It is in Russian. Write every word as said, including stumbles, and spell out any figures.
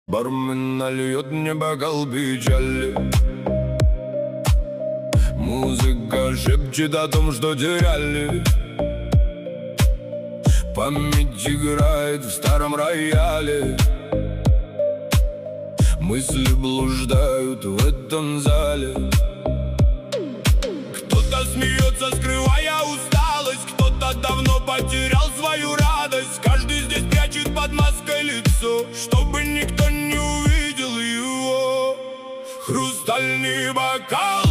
Бармен нальет мне бокал печали. Музыка шепчет о том, что теряли. Память играет в старом рояле. Мысли блуждают в этом зале. Кто-то смеется, скрывая усталость. Кто-то давно потерял свою радость. Каждый здесь прячет под маской лицо, чтобы никто не увидел его. Хрустальный бокал